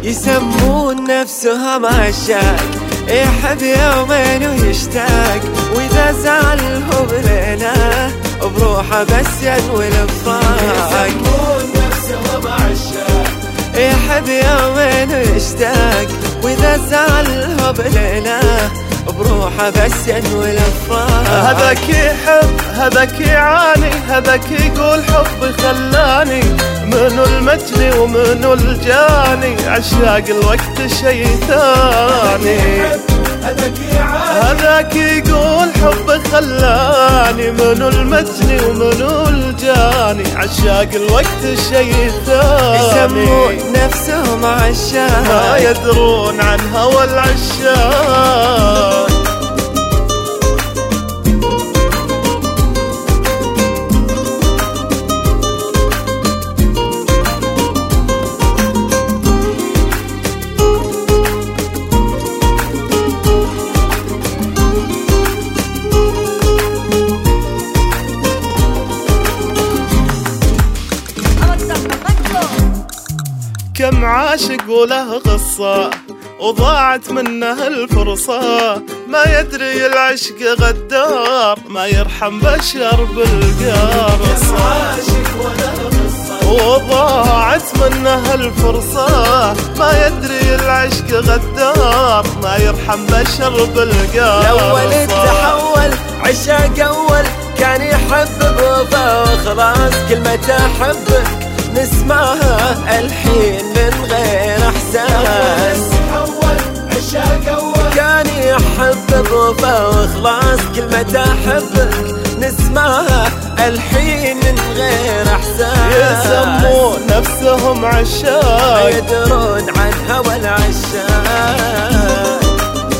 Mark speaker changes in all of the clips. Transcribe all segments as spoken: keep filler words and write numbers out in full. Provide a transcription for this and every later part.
Speaker 1: يسمون نفسهم عشاق، يحب يومين ويشتاق، وإذا زعلهم ليلة بروحه بس ينوي الفراق.
Speaker 2: يسمون نفسهم عشاق،
Speaker 1: يحب يومين ويشتاق، وإذا زعلهم ليلة بروحه بس ينوي الفراق.
Speaker 2: هذاك يحب هذاك يعاني، هذاك يقول حبي خلاني، منو المجني ومنو الجاني، عشاق الوقت شي ثاني.
Speaker 1: هذاك يعاني،
Speaker 2: هذاك يقول حبي خلاني، منو المجني ومنو الجاني، عشاق الوقت شي ثاني.
Speaker 1: يسمون نفسهم عشاق،
Speaker 2: ما يدرون عن هوى العشاق. كم عاشق وله قصة وضاعت منه الفرصة، ما يدري العشق غدار، ما يرحم بشر بالقرصة. وضاعت منه الفرصة، ما يدري العشق غدار، ما يرحم بشر بالقرصة.
Speaker 1: الأول تحول عشاق أول، كان يحب بوفا وخلاص، كلمة أحبك نسمعها الحين من غير احساس.
Speaker 2: تحول عشاق اول،
Speaker 1: كان يحب بوفا وخلاص، كلمة احبك نسمعها الحين من غير احساس.
Speaker 2: يسمون نفسهم عشاق،
Speaker 1: ما يدرون عن هوى العشاق.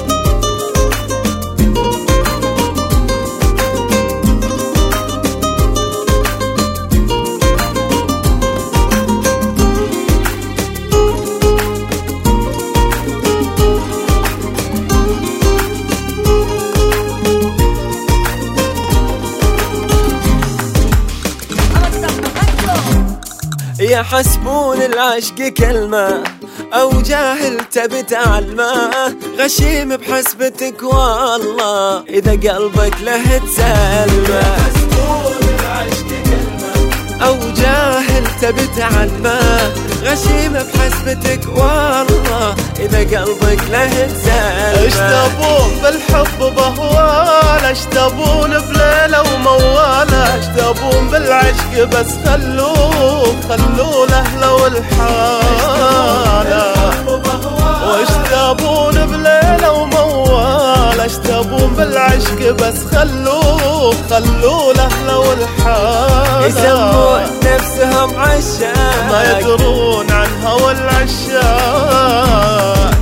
Speaker 1: يحسبون العشق كلمة أو جاهل تبي تعلمه، غشيم بحسبتك والله إذا قلبك له تسلمه.
Speaker 2: يحسبون العشق كلمة
Speaker 1: أو جاهل تبي تعلمه، غشيم بحسبتك والله إذا قلبك له تسلمه.
Speaker 2: ايش تبون بالحب بهواله، ايش تبون بليلة ومواله، ايش تبون بالعشق بس خلوه خلوه لأهله والحالة. وايش تبون بليلة ومواله، ايش تبون بالعشق بس خلوه خلوه لأهله والحالة.
Speaker 1: يسمون نفسهم عشاق،
Speaker 2: ما يدرون عن هوى العشاق.